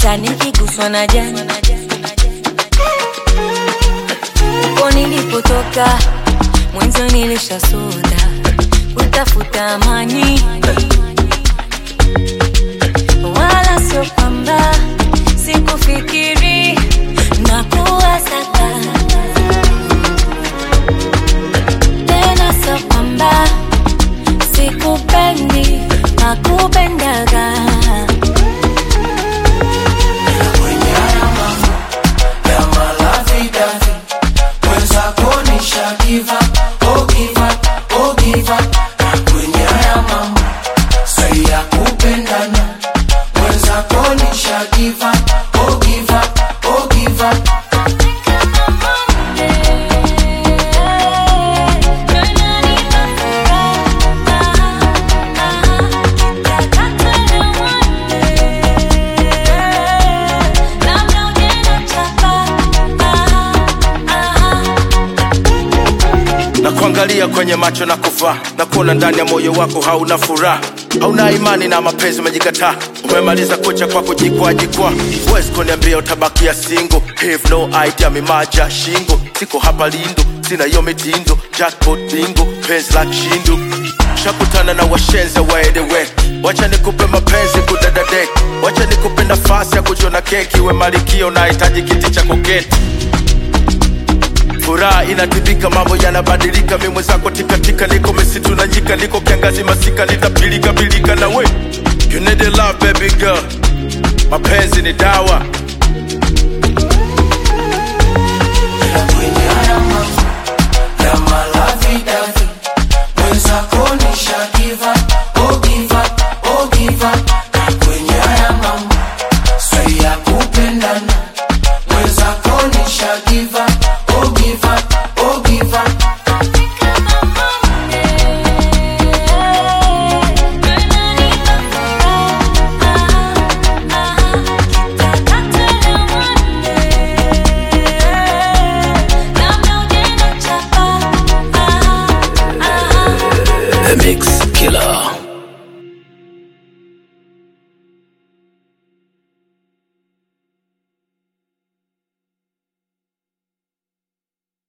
hata nikiguswa na jani. Uko nilipotoka mwanzo nilishasota kutafuta amani, wala sio kwamba sikufikiri na kuwasaka tena, sio kwamba sikupendi na kupendaga. Give up, oh give up, oh give up. Kwenye haya mambo sai ya kupendana, mwenza konisha give up, oh give up, oh give up. Kuangalia kwenye macho na kufa na kuona ndani ya moyo wako hauna furaha, hauna imani na mapenzi, umejikataa, umemaliza kucha kwa kujikwa. Huwezi kuniambia utabakia single, have no idea mimaja shingo. Siko hapa lindo, sina hiyo mitindo, jackpot bingo, penzi la kishindo. Shakutana na washenza waedewe, wacha nikupe mapenzi kudadadek, wacha nikupe nafasi ya kujiona keki, we malikio na hitaji kiti cha kuketi. Furaha inatibika, mambo yanabadilika, mimi mwenzako tika niko misitu na nyika, niko kiangazi masika, nitapilika bilika na we. You need a love baby girl, mapenzi ni dawa. Kwenye haya mambo ya malavidavi, mwenzako nisha give up, oh give up, oh give up. Kwenye haya mambo sai ya kupendana, mwenzako nisha give up, oh give up, oh give up. The Mix Killer.